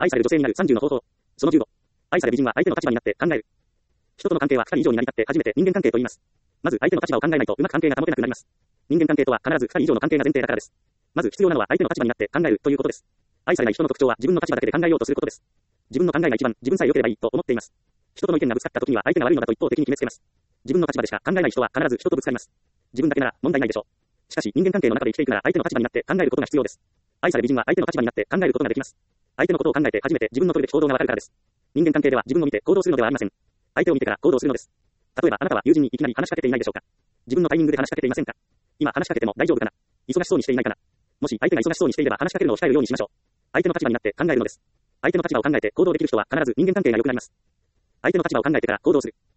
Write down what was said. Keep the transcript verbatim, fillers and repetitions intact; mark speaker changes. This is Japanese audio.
Speaker 1: 愛される女性になるさんじゅうの方法。そのじゅうご。愛される美人は相手の立場になって考える。人との関係は二人以上に成り立って初めて人間関係と言います。まず相手の立場を考えないとうまく関係が保てなくなります。人間関係とは必ず二人以上の関係が前提だからです。まず必要なのは相手の立場になって考えるということです。愛されない人の特徴は自分の立場だけで考えようとすることです。自分の考えが一番、自分さえ良ければいいと思っています。人との意見がぶつかった時には相手が悪いのだと一方的に決めつけます。自分の立場でしか考えない人は必ず人とぶつかります。自分だけなら問題ないでしょう。しかし人間関係の中で生きていくなら相手の立場になって考えることが必要です。愛され美人は相手の立場になって考えることができます。相手のことを考えて初めて自分の取るべき行動がわかるからです。人間関係では自分を見て行動するのではありません。相手を見てから行動するのです。例えばあなたは友人にいきなり話しかけていないでしょうか。自分のタイミングで話しかけていませんか。今話しかけても大丈夫かな。忙しそうにしていないかな。もし相手が忙しそうにしていれば話しかけるのを控えるようにしましょう。相手の立場になって考えるのです。相手の立場を考えて行動できる人は必ず人間関係が良くなります。相手の立場を考えてから行動する。